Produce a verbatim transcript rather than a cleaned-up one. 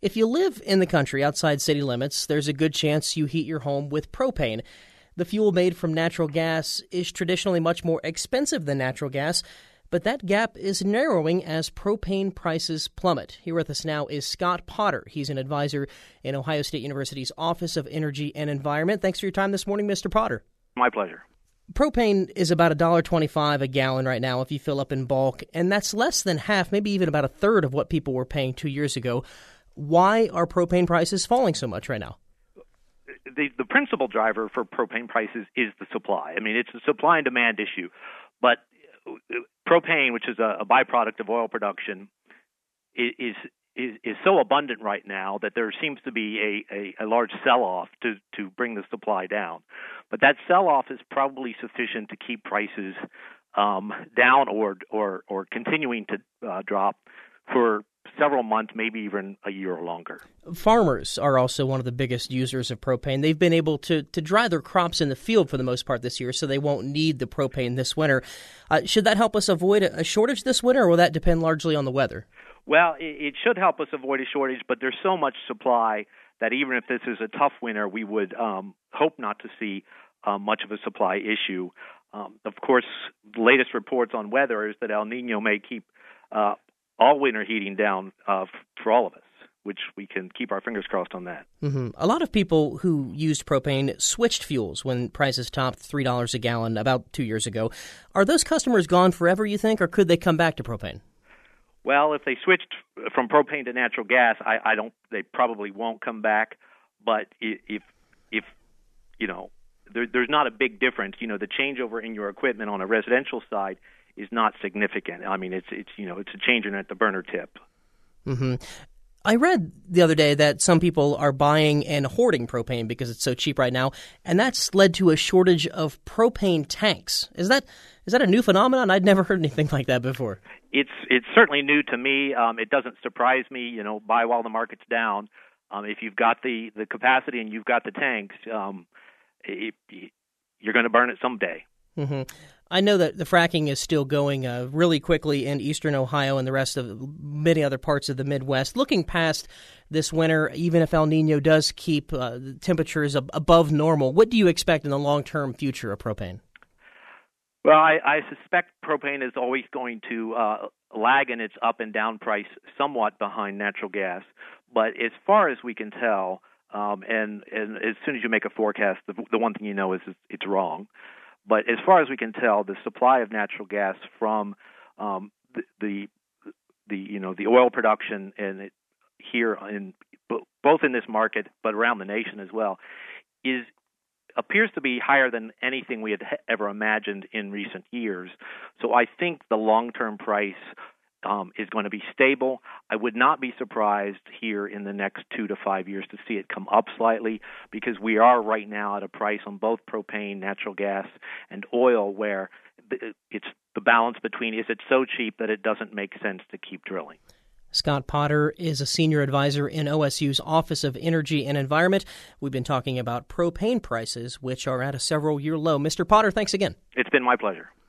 If you live in the country outside city limits, there's a good chance you heat your home with propane. The fuel made from natural gas is traditionally much more expensive than natural gas, but that gap is narrowing as propane prices plummet. Here with us now is Scott Potter. He's an advisor in Ohio State University's Office of Energy and Environment. Thanks for your time this morning, Mister Potter. My pleasure. Propane is about one dollar twenty-five a gallon right now if you fill up in bulk, and that's less than half, maybe even about a third of what people were paying two years ago. Why are propane prices falling so much right now? The, the principal driver for propane prices is the supply. I mean, it's a supply and demand issue. But propane, which is a, a byproduct of oil production, is, is is so abundant right now that there seems to be a, a, a large sell-off to, to bring the supply down. But that sell-off is probably sufficient to keep prices um, down or, or, or continuing to uh, drop for several months, maybe even a year or longer. Farmers are also one of the biggest users of propane. They've been able to, to dry their crops in the field for the most part this year, so they won't need the propane this winter. Uh, should that help us avoid a shortage this winter, or will that depend largely on the weather? Well, it, it should help us avoid a shortage, but there's so much supply that even if this is a tough winter, we would um, hope not to see uh, much of a supply issue. Um, of course, the latest reports on weather is that El Nino may keep uh, all winter heating down uh, for all of us, which we can keep our fingers crossed on that. Mm-hmm. A lot of people who used propane switched fuels when prices topped three dollars a gallon about two years ago. Are those customers gone forever, you think, or could they come back to propane? Well, if they switched from propane to natural gas, I, I don't. They probably won't come back. But if if you know, there, there's not a big difference. You know, the changeover in your equipment on a residential side is not significant. I mean, it's it's you know, it's a change in at the burner tip. Mm-hmm. I read the other day that some people are buying and hoarding propane because it's so cheap right now, and that's led to a shortage of propane tanks. Is that is that a new phenomenon? I'd never heard anything like that before. It's it's certainly new to me. Um, it doesn't surprise me. You know, buy while the market's down. Um, if you've got the, the capacity and you've got the tanks, um, it, it, you're going to burn it someday. Mm-hmm. I know that the fracking is still going uh, really quickly in eastern Ohio and the rest of many other parts of the Midwest. Looking past this winter, even if El Nino does keep uh, the temperatures ab- above normal, what do you expect in the long-term future of propane? Well, I, I suspect propane is always going to uh, lag in its up and down price somewhat behind natural gas. But as far as we can tell, um, and, and as soon as you make a forecast, the, the one thing you know is it's wrong. But as far as we can tell, the supply of natural gas from um, the, the the you know the oil production and it, here in both in this market but around the nation as well is appears to be higher than anything we had ever imagined in recent years. So I think the long-term price um, is going to be stable. I would not be surprised here in the next two to five years to see it come up slightly because we are right now at a price on both propane, natural gas, and oil where it's the balance between is it so cheap that it doesn't make sense to keep drilling. Scott Potter is a senior advisor in O S U's Office of Energy and Environment. We've been talking about propane prices, which are at a several-year low. Mister Potter, thanks again. It's been my pleasure.